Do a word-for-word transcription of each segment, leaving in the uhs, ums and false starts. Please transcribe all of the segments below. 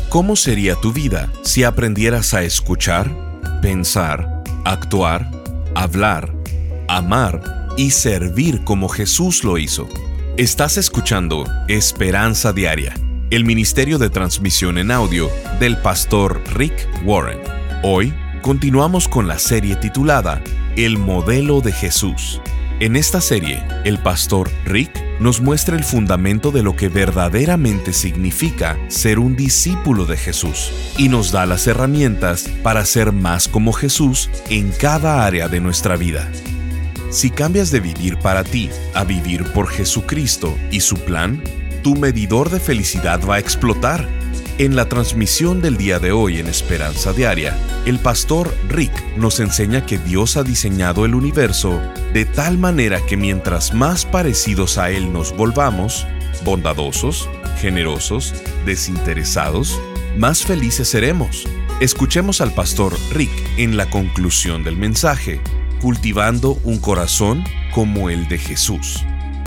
¿Cómo sería tu vida si aprendieras a escuchar, pensar, actuar, hablar, amar y servir como Jesús lo hizo? Estás escuchando Esperanza Diaria, el ministerio de transmisión en audio del pastor Rick Warren. Hoy continuamos con la serie titulada El Modelo de Jesús. En esta serie, el pastor Rick nos muestra el fundamento de lo que verdaderamente significa ser un discípulo de Jesús y nos da las herramientas para ser más como Jesús en cada área de nuestra vida. Si cambias de vivir para ti a vivir por Jesucristo y su plan, tu medidor de felicidad va a explotar. En la transmisión del día de hoy en Esperanza Diaria, el pastor Rick nos enseña que Dios ha diseñado el universo de tal manera que mientras más parecidos a Él nos volvamos, bondadosos, generosos, desinteresados, más felices seremos. Escuchemos al pastor Rick en la conclusión del mensaje, cultivando un corazón como el de Jesús.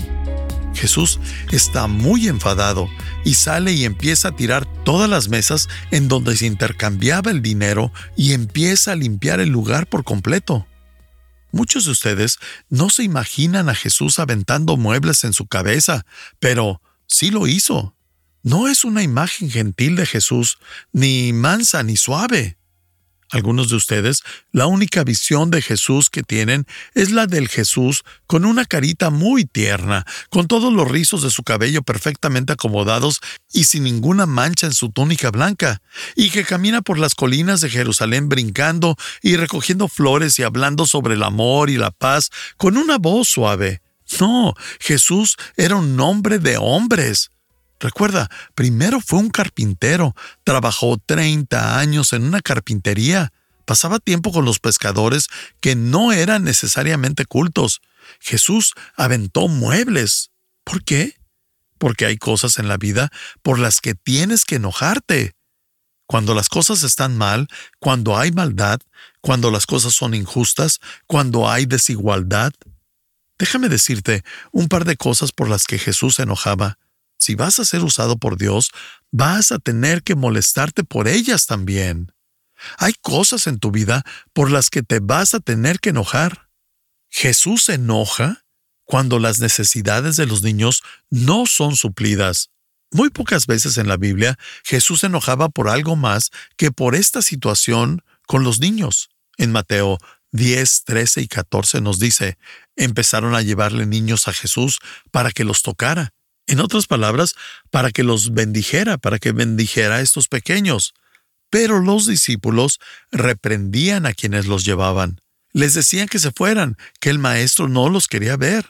Jesús está muy enfadado y sale y empieza a tirar todas las mesas en donde se intercambiaba el dinero y empieza a limpiar el lugar por completo. Muchos de ustedes no se imaginan a Jesús aventando muebles en su cabeza, pero sí lo hizo. No es una imagen gentil de Jesús, ni mansa ni suave. Algunos de ustedes, la única visión de Jesús que tienen es la del Jesús con una carita muy tierna, con todos los rizos de su cabello perfectamente acomodados y sin ninguna mancha en su túnica blanca, y que camina por las colinas de Jerusalén brincando y recogiendo flores y hablando sobre el amor y la paz con una voz suave. No, Jesús era un hombre de hombres. Recuerda, primero fue un carpintero, trabajó treinta años en una carpintería, pasaba tiempo con los pescadores que no eran necesariamente cultos. Jesús aventó muebles. ¿Por qué? Porque hay cosas en la vida por las que tienes que enojarte. Cuando las cosas están mal, cuando hay maldad, cuando las cosas son injustas, cuando hay desigualdad. Déjame decirte un par de cosas por las que Jesús se enojaba. Si vas a ser usado por Dios, vas a tener que molestarte por ellas también. Hay cosas en tu vida por las que te vas a tener que enojar. Jesús se enoja cuando las necesidades de los niños no son suplidas. Muy pocas veces en la Biblia, Jesús se enojaba por algo más que por esta situación con los niños. En Mateo diez, trece y catorce nos dice, empezaron a llevarle niños a Jesús para que los tocara. En otras palabras, para que los bendijera, para que bendijera a estos pequeños. Pero los discípulos reprendían a quienes los llevaban. Les decían que se fueran, que el maestro no los quería ver.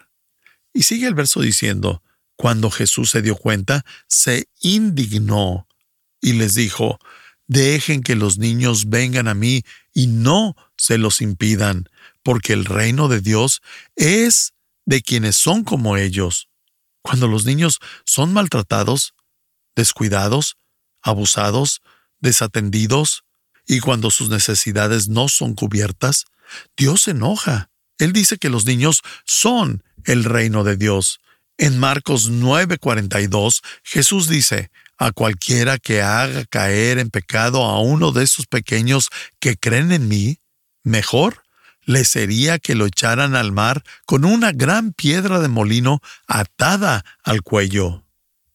Y sigue el verso diciendo, cuando Jesús se dio cuenta, se indignó y les dijo, dejen que los niños vengan a mí y no se los impidan, porque el reino de Dios es de quienes son como ellos. Cuando los niños son maltratados, descuidados, abusados, desatendidos, y cuando sus necesidades no son cubiertas, Dios se enoja. Él dice que los niños son el reino de Dios. En Marcos nueve cuarenta y dos, Jesús dice, a cualquiera que haga caer en pecado a uno de esos pequeños que creen en mí, mejor le sería que lo echaran al mar con una gran piedra de molino atada al cuello.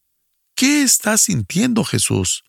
¿Qué está sintiendo Jesús?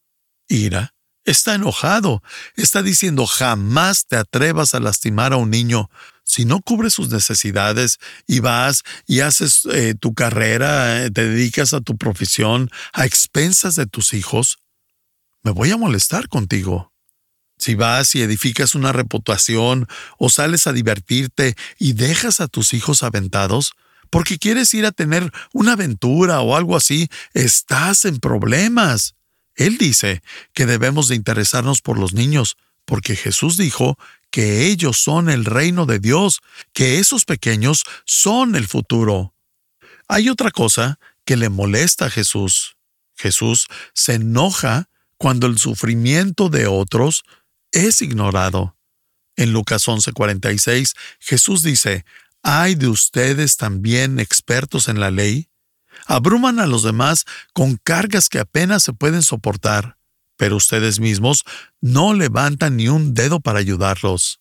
Ira. Está enojado. Está diciendo, jamás te atrevas a lastimar a un niño. Si no cubres sus necesidades y vas y haces eh, tu carrera, eh, te dedicas a tu profesión a expensas de tus hijos, me voy a molestar contigo. Si vas y edificas una reputación o sales a divertirte y dejas a tus hijos aventados, porque quieres ir a tener una aventura o algo así, estás en problemas. Él dice que debemos de interesarnos por los niños, porque Jesús dijo que ellos son el reino de Dios, que esos pequeños son el futuro. Hay otra cosa que le molesta a Jesús. Jesús se enoja cuando el sufrimiento de otros es ignorado. En Lucas once cuarenta y seis, Jesús dice, ¿hay de ustedes también expertos en la ley? Abruman a los demás con cargas que apenas se pueden soportar, pero ustedes mismos no levantan ni un dedo para ayudarlos.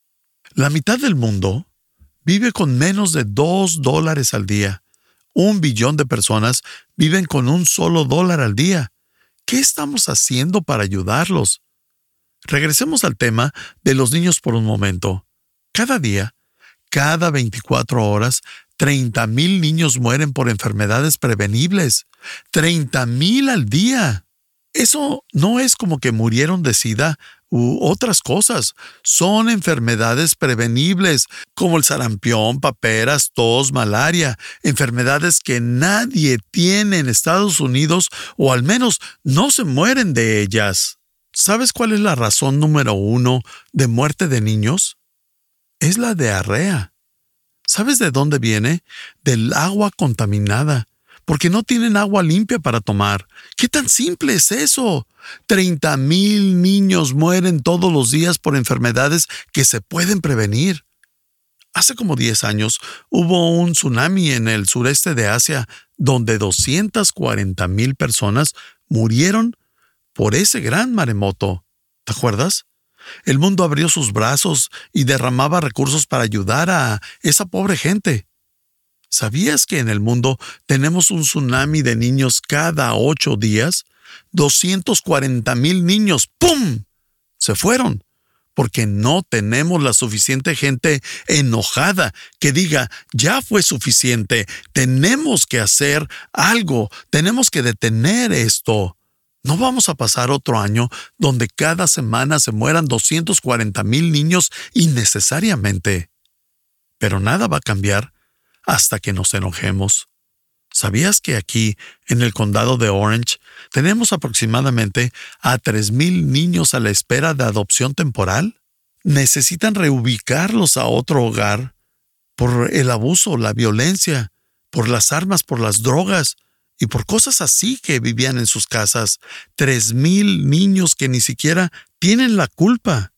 La mitad del mundo vive con menos de dos dólares al día. Un billón de personas viven con un solo dólar al día. ¿Qué estamos haciendo para ayudarlos? Regresemos al tema de los niños por un momento. Cada día, cada veinticuatro horas, treinta mil niños mueren por enfermedades prevenibles. treinta mil al día. Eso no es como que murieron de SIDA u otras cosas. Son enfermedades prevenibles, como el sarampión, paperas, tos, malaria, enfermedades que nadie tiene en Estados Unidos, o al menos no se mueren de ellas. ¿Sabes cuál es la razón número uno de muerte de niños? Es la diarrea. ¿Sabes de dónde viene? Del agua contaminada, porque no tienen agua limpia para tomar. ¿Qué tan simple es eso? treinta mil niños mueren todos los días por enfermedades que se pueden prevenir. Hace como diez años hubo un tsunami en el sureste de Asia donde doscientas cuarenta mil personas murieron por ese gran maremoto. ¿Te acuerdas? El mundo abrió sus brazos y derramaba recursos para ayudar a esa pobre gente. ¿Sabías que en el mundo tenemos un tsunami de niños cada ocho días? doscientos cuarenta mil niños, ¡pum!, se fueron, porque no tenemos la suficiente gente enojada que diga, ya fue suficiente, tenemos que hacer algo, tenemos que detener esto. No vamos a pasar otro año donde cada semana se mueran doscientos cuarenta mil niños innecesariamente. Pero nada va a cambiar hasta que nos enojemos. ¿Sabías que aquí, en el condado de Orange, tenemos aproximadamente a tres mil niños a la espera de adopción temporal? Necesitan reubicarlos a otro hogar por el abuso, la violencia, por las armas, por las drogas y por cosas así que vivían en sus casas. Tres mil niños que ni siquiera tienen la culpa.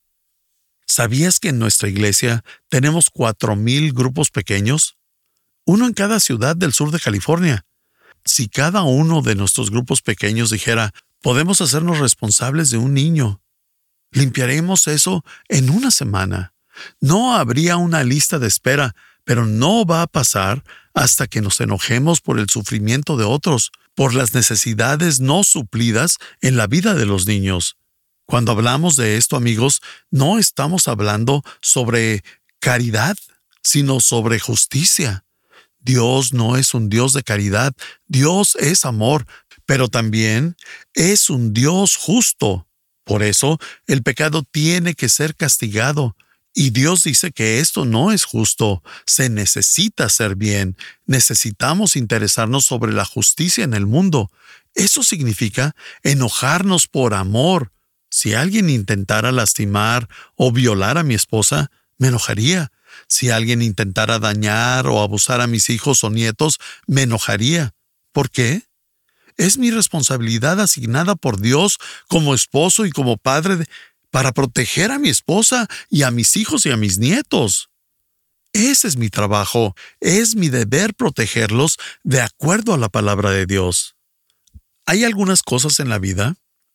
¿Sabías que en nuestra iglesia tenemos cuatro mil grupos pequeños? Uno en cada ciudad del sur de California. Si cada uno de nuestros grupos pequeños dijera, podemos hacernos responsables de un niño, limpiaremos eso en una semana. No habría una lista de espera, pero no va a pasar hasta que nos enojemos por el sufrimiento de otros, por las necesidades no suplidas en la vida de los niños. Cuando hablamos de esto, amigos, no estamos hablando sobre caridad, sino sobre justicia. Dios no es un Dios de caridad, Dios es amor, pero también es un Dios justo. Por eso, el pecado tiene que ser castigado. Y Dios dice que esto no es justo. Se necesita hacer bien. Necesitamos interesarnos sobre la justicia en el mundo. Eso significa enojarnos por amor. Si alguien intentara lastimar o violar a mi esposa, me enojaría. Si alguien intentara dañar o abusar a mis hijos o nietos, me enojaría. ¿Por qué? Es mi responsabilidad asignada por Dios como esposo y como padre de, para proteger a mi esposa y a mis hijos y a mis nietos. Ese es mi trabajo. Es mi deber protegerlos de acuerdo a la palabra de Dios. Hay algunas cosas en la vida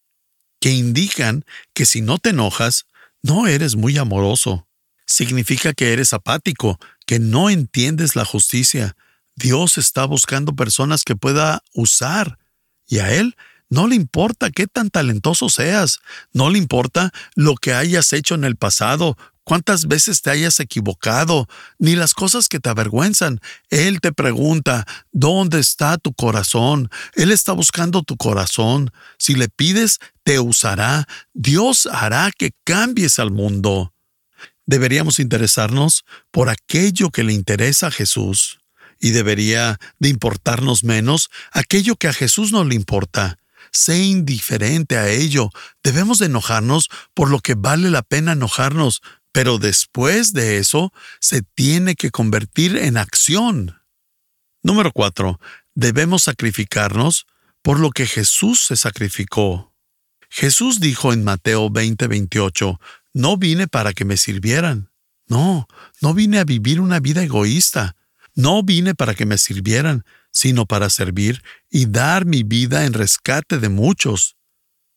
que indican que si no te enojas, no eres muy amoroso. Significa que eres apático, que no entiendes la justicia. Dios está buscando personas que pueda usar, y a Él no le importa qué tan talentoso seas, no le importa lo que hayas hecho en el pasado, cuántas veces te hayas equivocado, ni las cosas que te avergüenzan. Él te pregunta, ¿dónde está tu corazón? Él está buscando tu corazón. Si le pides, te usará. Dios hará que cambies al mundo. Deberíamos interesarnos por aquello que le interesa a Jesús, y debería de importarnos menos aquello que a Jesús no le importa. Sé indiferente a ello. Debemos de enojarnos por lo que vale la pena enojarnos, pero después de eso se tiene que convertir en acción. Número cuatro. Debemos sacrificarnos por lo que Jesús se sacrificó. Jesús dijo en Mateo veinte veintiocho, no vine para que me sirvieran. No, no vine a vivir una vida egoísta. No vine para que me sirvieran, sino para servir y dar mi vida en rescate de muchos.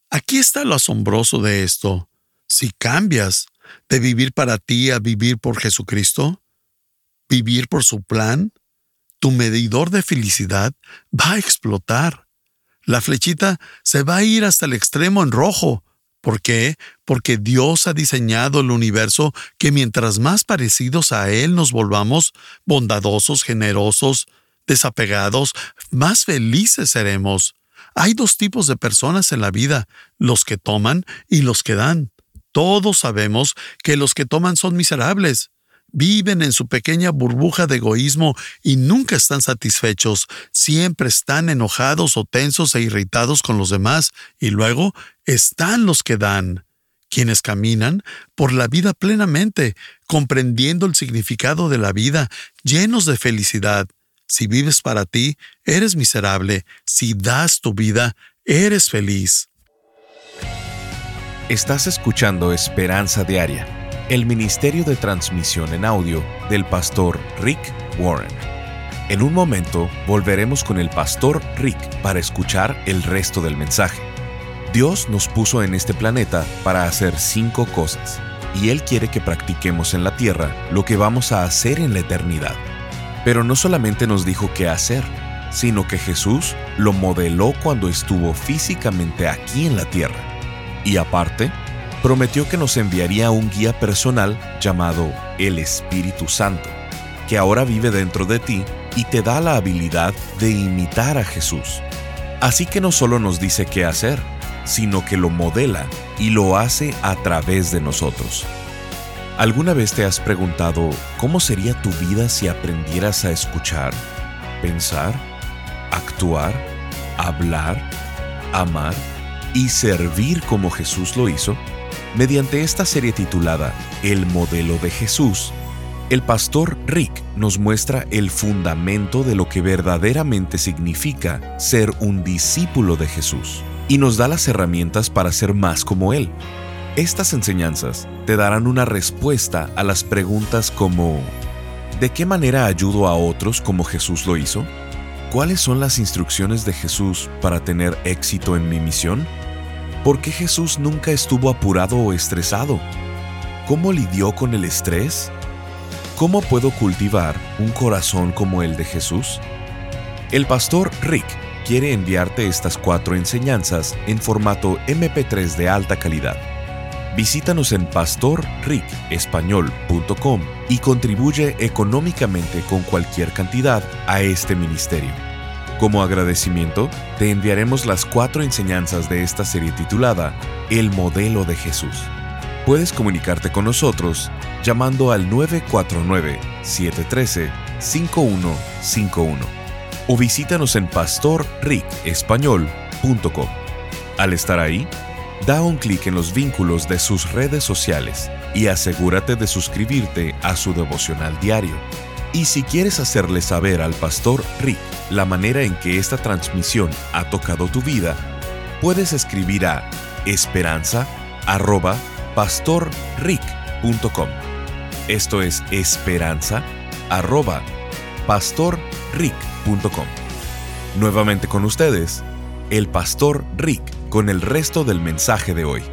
Aquí está lo asombroso de esto. Si cambias de vivir para ti a vivir por Jesucristo, vivir por su plan, tu medidor de felicidad va a explotar. La flechita se va a ir hasta el extremo en rojo. ¿Por qué? Porque Dios ha diseñado el universo que mientras más parecidos a Él nos volvamos, bondadosos, generosos, desapegados, más felices seremos. Hay dos tipos de personas en la vida, los que toman y los que dan. Todos sabemos que los que toman son miserables. Viven en su pequeña burbuja de egoísmo y nunca están satisfechos. Siempre están enojados o tensos e irritados con los demás. Y luego están los que dan, quienes caminan por la vida plenamente, comprendiendo el significado de la vida, llenos de felicidad. Si vives para ti, eres miserable. Si das tu vida, eres feliz. Estás escuchando Esperanza Diaria, el ministerio de transmisión en audio del pastor Rick Warren. En un momento volveremos con el pastor Rick para escuchar el resto del mensaje. Dios nos puso en este planeta para hacer cinco cosas, y Él quiere que practiquemos en la tierra lo que vamos a hacer en la eternidad. Pero no solamente nos dijo qué hacer, sino que Jesús lo modeló cuando estuvo físicamente aquí en la tierra. Y aparte, prometió que nos enviaría un guía personal llamado el Espíritu Santo, que ahora vive dentro de ti y te da la habilidad de imitar a Jesús. Así que no solo nos dice qué hacer, sino que lo modela y lo hace a través de nosotros. ¿Alguna vez te has preguntado cómo sería tu vida si aprendieras a escuchar, pensar, actuar, hablar, amar y servir como Jesús lo hizo? Mediante esta serie titulada El Modelo de Jesús, el pastor Rick nos muestra el fundamento de lo que verdaderamente significa ser un discípulo de Jesús y nos da las herramientas para ser más como Él. Estas enseñanzas te darán una respuesta a las preguntas como: ¿de qué manera ayudo a otros como Jesús lo hizo? ¿Cuáles son las instrucciones de Jesús para tener éxito en mi misión? ¿Por qué Jesús nunca estuvo apurado o estresado? ¿Cómo lidió con el estrés? ¿Cómo puedo cultivar un corazón como el de Jesús? El pastor Rick quiere enviarte estas cuatro enseñanzas en formato eme pe tres de alta calidad. Visítanos en pastor rick español punto com y contribuye económicamente con cualquier cantidad a este ministerio. Como agradecimiento, te enviaremos las cuatro enseñanzas de esta serie titulada El Modelo de Jesús. Puedes comunicarte con nosotros llamando al nueve cuatro nueve, siete uno tres, cinco uno cinco uno o visítanos en pastor rick español punto com. Al estar ahí, da un clic en los vínculos de sus redes sociales y asegúrate de suscribirte a su devocional diario. Y si quieres hacerle saber al pastor Rick la manera en que esta transmisión ha tocado tu vida, puedes escribir a esperanza arroba pastor rick punto com. Esto es esperanza arroba pastor rick punto com. Nuevamente con ustedes, el pastor Rick con el resto del mensaje de hoy.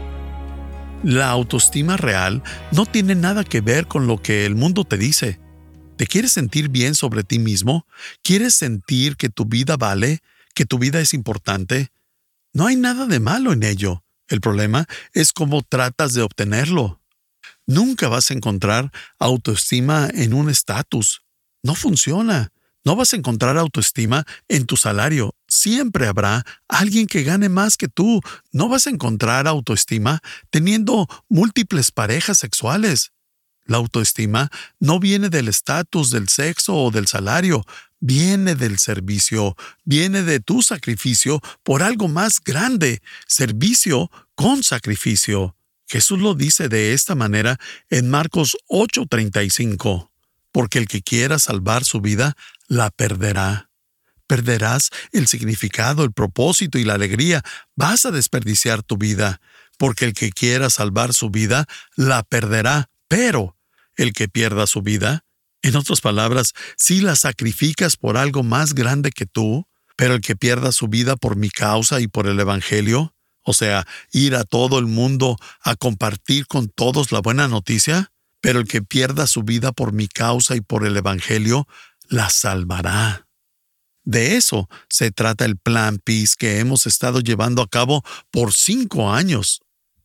La autoestima real no tiene nada que ver con lo que el mundo te dice. ¿Te quieres sentir bien sobre ti mismo? ¿Quieres sentir que tu vida vale? ¿Que tu vida es importante? No hay nada de malo en ello. El problema es cómo tratas de obtenerlo. Nunca vas a encontrar autoestima en un estatus. No funciona. No vas a encontrar autoestima en tu salario. Siempre habrá alguien que gane más que tú. No vas a encontrar autoestima teniendo múltiples parejas sexuales. La autoestima no viene del estatus, del sexo o del salario. Viene del servicio. Viene de tu sacrificio por algo más grande. Servicio con sacrificio. Jesús lo dice de esta manera en Marcos ocho treinta y cinco. Porque el que quiera salvar su vida, la perderá. Perderás el significado, el propósito y la alegría. Vas a desperdiciar tu vida. Porque el que quiera salvar su vida, la perderá. Pero el que pierda su vida, en otras palabras, si la sacrificas por algo más grande que tú, pero el que pierda su vida por mi causa y por el Evangelio, o sea, ir a todo el mundo a compartir con todos la buena noticia, pero el que pierda su vida por mi causa y por el Evangelio, la salvará. De eso se trata el Plan Peace que hemos estado llevando a cabo por cinco años.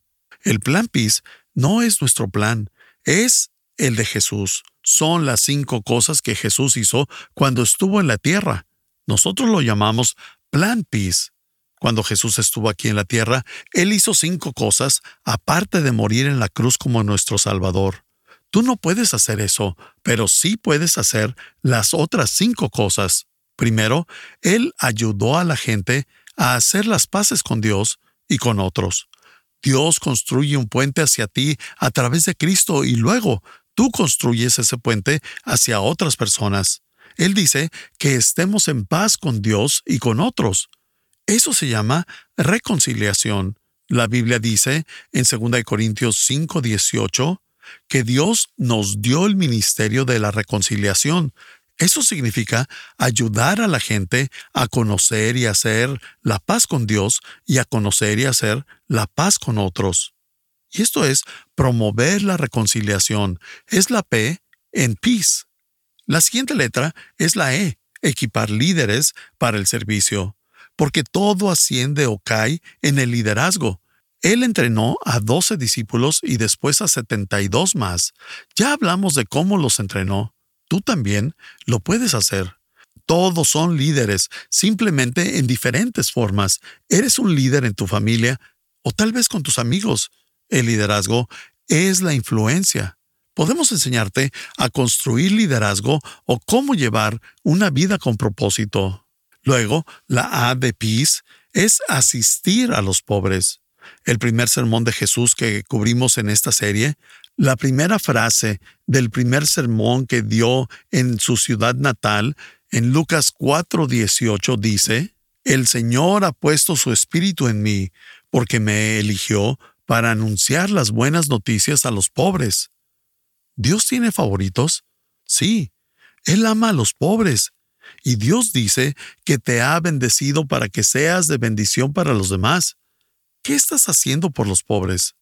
El Plan Peace no es nuestro plan, es el de Jesús. Son las cinco cosas que Jesús hizo cuando estuvo en la tierra. Nosotros lo llamamos Plan Peace. Cuando Jesús estuvo aquí en la tierra, Él hizo cinco cosas aparte de morir en la cruz como nuestro Salvador. Tú no puedes hacer eso, pero sí puedes hacer las otras cinco cosas. Primero, Él ayudó a la gente a hacer las paces con Dios y con otros. Dios construye un puente hacia ti a través de Cristo y luego tú construyes ese puente hacia otras personas. Él dice que estemos en paz con Dios y con otros. Eso se llama reconciliación. La Biblia dice en segunda de Corintios cinco dieciocho que Dios nos dio el ministerio de la reconciliación. Eso significa ayudar a la gente a conocer y hacer la paz con Dios y a conocer y hacer la paz con otros. Y esto es promover la reconciliación. Es la P en peace. La siguiente letra es la E, equipar líderes para el servicio, porque todo asciende o cae en el liderazgo. Él entrenó a doce discípulos y después a setenta y dos más. Ya hablamos de cómo los entrenó. Tú también lo puedes hacer. Todos son líderes, simplemente en diferentes formas. Eres un líder en tu familia o tal vez con tus amigos. El liderazgo es la influencia. Podemos enseñarte a construir liderazgo o cómo llevar una vida con propósito. Luego, la A de Peace es asistir a los pobres. El primer sermón de Jesús que cubrimos en esta serie, la primera frase del primer sermón que dio en su ciudad natal, en Lucas cuatro dieciocho dice, «El Señor ha puesto su espíritu en mí, porque me eligió para anunciar las buenas noticias a los pobres». ¿Dios tiene favoritos? Sí, Él ama a los pobres. Y Dios dice que te ha bendecido para que seas de bendición para los demás. ¿Qué estás haciendo por los pobres?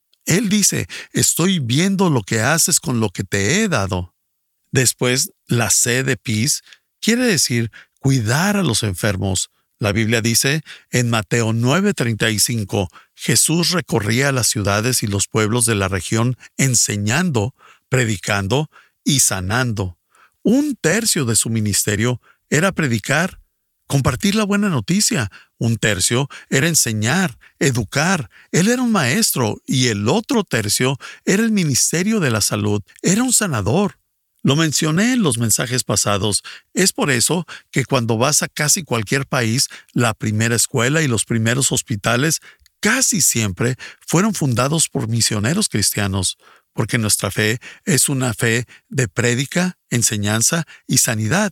Él dice, estoy viendo lo que haces con lo que te he dado. Después, la C de Peace quiere decir cuidar a los enfermos. La Biblia dice en Mateo nueve treinta y cinco, Jesús recorría las ciudades y los pueblos de la región enseñando, predicando y sanando. Un tercio de su ministerio era predicar, compartir la buena noticia. Un tercio era enseñar, educar. Él era un maestro y el otro tercio era el ministerio de la salud. Era un sanador. Lo mencioné en los mensajes pasados. Es por eso que cuando vas a casi cualquier país, la primera escuela y los primeros hospitales casi siempre fueron fundados por misioneros cristianos, porque nuestra fe es una fe de prédica, enseñanza y sanidad.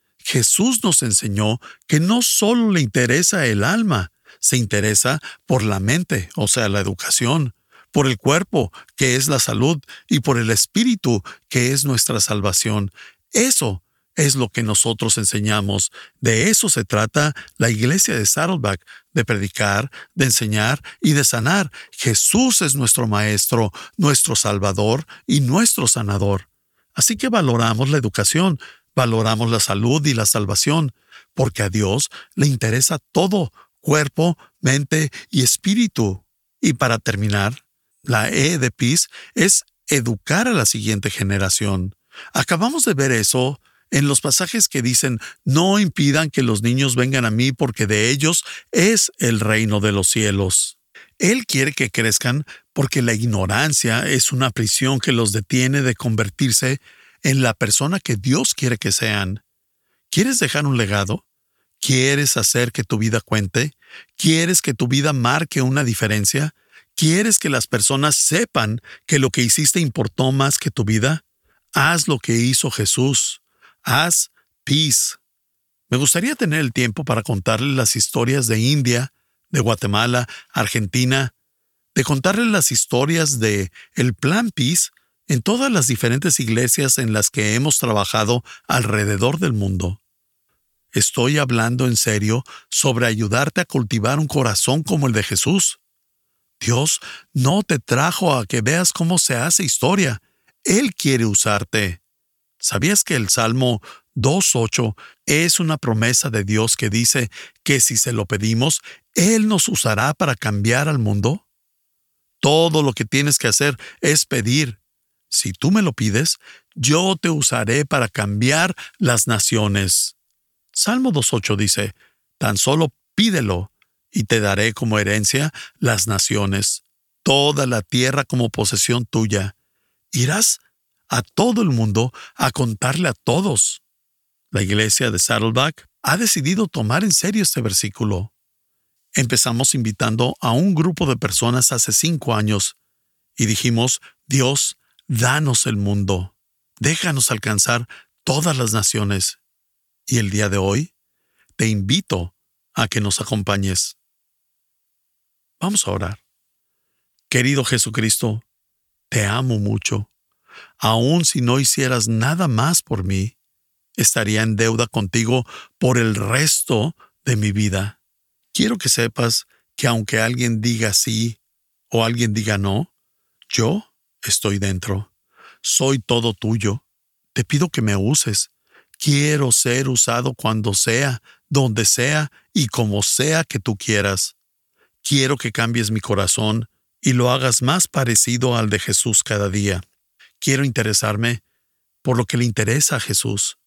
Jesús nos enseñó que no solo le interesa el alma, se interesa por la mente, o sea, la educación, por el cuerpo, que es la salud, y por el espíritu, que es nuestra salvación. Eso es lo que nosotros enseñamos. De eso se trata la iglesia de Saddleback, de predicar, de enseñar y de sanar. Jesús es nuestro Maestro, nuestro Salvador y nuestro Sanador. Así que valoramos la educación, valoramos la salud y la salvación, porque a Dios le interesa todo, cuerpo, mente y espíritu. Y para terminar, la E de Peace es educar a la siguiente generación. Acabamos de ver eso en los pasajes que dicen, no impidan que los niños vengan a mí porque de ellos es el reino de los cielos. Él quiere que crezcan porque la ignorancia es una prisión que los detiene de convertirse en la persona que Dios quiere que sean. ¿Quieres dejar un legado? ¿Quieres hacer que tu vida cuente? ¿Quieres que tu vida marque una diferencia? ¿Quieres que las personas sepan que lo que hiciste importó más que tu vida? Haz lo que hizo Jesús. Haz peace. Me gustaría tener el tiempo para contarles las historias de India, de Guatemala, Argentina, de contarles las historias de el Plan Peace en todas las diferentes iglesias en las que hemos trabajado alrededor del mundo. Estoy hablando en serio sobre ayudarte a cultivar un corazón como el de Jesús. Dios no te trajo a que veas cómo se hace historia. Él quiere usarte. ¿Sabías que el Salmo dos ocho es una promesa de Dios que dice que si se lo pedimos, Él nos usará para cambiar al mundo? Todo lo que tienes que hacer es pedir. Si tú me lo pides, yo te usaré para cambiar las naciones. Salmo dos ocho dice, tan solo pídelo y te daré como herencia las naciones, toda la tierra como posesión tuya. Irás a todo el mundo a contarle a todos. La iglesia de Saddleback ha decidido tomar en serio este versículo. Empezamos invitando a un grupo de personas hace cinco años y dijimos, Dios, danos el mundo. Déjanos alcanzar todas las naciones. Y el día de hoy, te invito a que nos acompañes. Vamos a orar. Querido Jesucristo, te amo mucho. Aun si no hicieras nada más por mí, estaría en deuda contigo por el resto de mi vida. Quiero que sepas que aunque alguien diga sí o alguien diga no, yo estoy dentro. Soy todo tuyo. Te pido que me uses. Quiero ser usado cuando sea, donde sea y como sea que tú quieras. Quiero que cambies mi corazón y lo hagas más parecido al de Jesús cada día. Quiero interesarme por lo que le interesa a Jesús.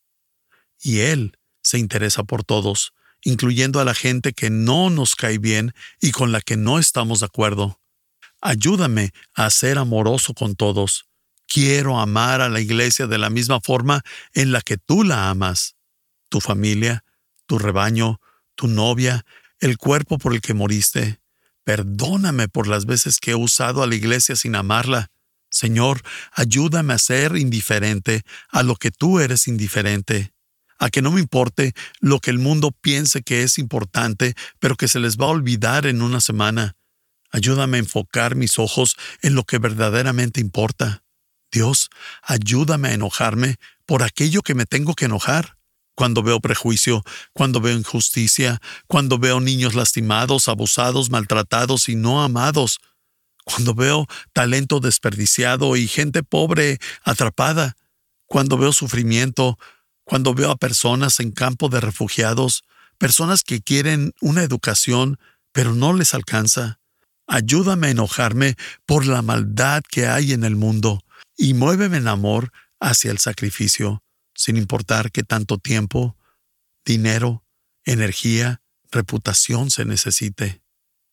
Y Él se interesa por todos, incluyendo a la gente que no nos cae bien y con la que no estamos de acuerdo. Ayúdame a ser amoroso con todos. Quiero amar a la iglesia de la misma forma en la que tú la amas. Tu familia, tu rebaño, tu novia, el cuerpo por el que moriste. Perdóname por las veces que he usado a la iglesia sin amarla. Señor, ayúdame a ser indiferente a lo que tú eres indiferente. A que no me importe lo que el mundo piense que es importante, pero que se les va a olvidar en una semana. Ayúdame a enfocar mis ojos en lo que verdaderamente importa. Dios, ayúdame a enojarme por aquello que me tengo que enojar. Cuando veo prejuicio, cuando veo injusticia, cuando veo niños lastimados, abusados, maltratados y no amados. Cuando veo talento desperdiciado y gente pobre atrapada. Cuando veo sufrimiento, cuando veo a personas en campo de refugiados, personas que quieren una educación, pero no les alcanza. Ayúdame a enojarme por la maldad que hay en el mundo y muéveme en amor hacia el sacrificio, sin importar qué tanto tiempo, dinero, energía, reputación se necesite.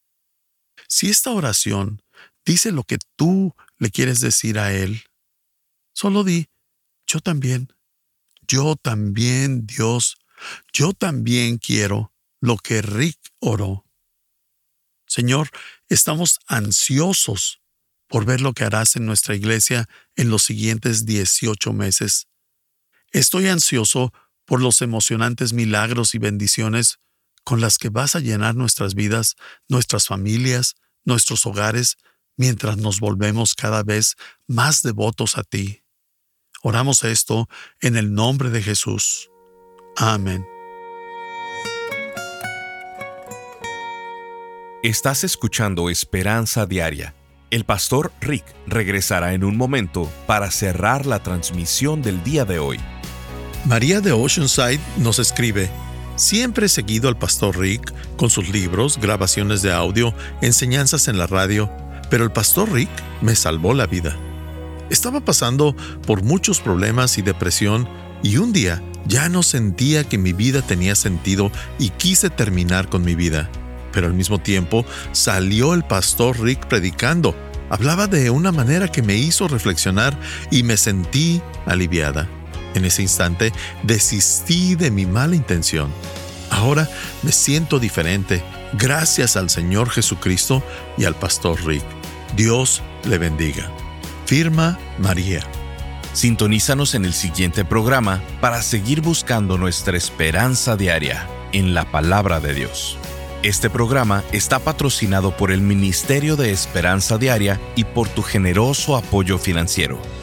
Si esta oración dice lo que tú le quieres decir a Él, solo di, yo también, yo también, Dios, yo también quiero lo que Rick oró. Señor, estamos ansiosos por ver lo que harás en nuestra iglesia en los siguientes dieciocho meses. Estoy ansioso por los emocionantes milagros y bendiciones con las que vas a llenar nuestras vidas, nuestras familias, nuestros hogares, mientras nos volvemos cada vez más devotos a ti. Oramos esto en el nombre de Jesús. Amén. Estás escuchando Esperanza Diaria. El pastor Rick regresará en un momento para cerrar la transmisión del día de hoy. María de Oceanside nos escribe: siempre he seguido al pastor Rick con sus libros, grabaciones de audio, enseñanzas en la radio, pero el pastor Rick me salvó la vida. Estaba pasando por muchos problemas y depresión y un día ya no sentía que mi vida tenía sentido y quise terminar con mi vida. Pero al mismo tiempo salió el pastor Rick predicando. Hablaba de una manera que me hizo reflexionar y me sentí aliviada. En ese instante desistí de mi mala intención. Ahora me siento diferente gracias al Señor Jesucristo y al pastor Rick. Dios le bendiga. Firma María. Sintonízanos en el siguiente programa para seguir buscando nuestra esperanza diaria en la palabra de Dios. Este programa está patrocinado por el Ministerio de Esperanza Diaria y por tu generoso apoyo financiero.